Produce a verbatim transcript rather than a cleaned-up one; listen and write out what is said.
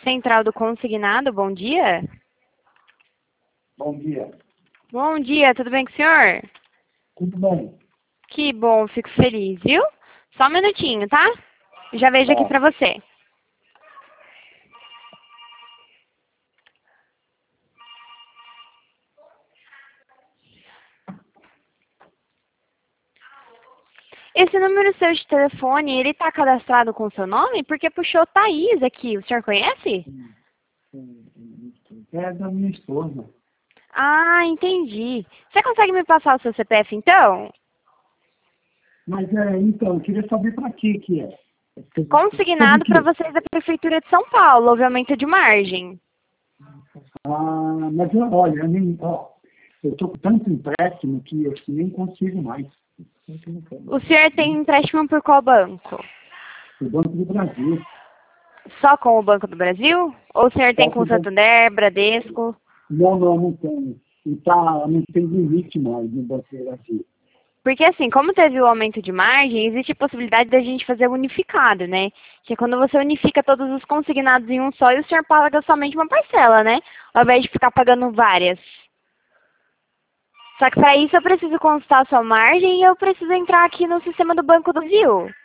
Central do Consignado, bom dia. Bom dia. Bom dia, tudo bem com o senhor? Tudo bem? Que bom, fico feliz, viu? Só um minutinho, tá? Já vejo aqui Tá. pra você. Esse número seu de telefone, ele tá cadastrado com o seu nome? Porque puxou Thaís aqui, o senhor conhece? Hum, hum, hum, hum. É da minha esposa. Ah, entendi. Você consegue me passar o seu C P F, então? Mas, é, então, eu queria saber para que que é. Sobre o Consignado para quê? vocês da Prefeitura de São Paulo, houve aumento de margem. Ah, mas, eu- olha, eu nem, ó, eu estou com tanto empréstimo que eu nem consigo mais. O senhor tem empréstimo por qual banco? O Banco do Brasil. Só com o Banco do Brasil? Ou o senhor tem Só com que o o banco... Santander, Bradesco? Não, não, não tem. E tá, não tem limite mais no Banco do Brasil. Porque assim, como teve o aumento de margem, existe a possibilidade da gente fazer unificado, né? Que é quando você unifica todos os consignados em um só e o senhor paga somente uma parcela, né? Ao invés de ficar pagando várias. Só que para isso eu preciso consultar a sua margem e eu preciso entrar aqui no sistema do Banco do Brasil.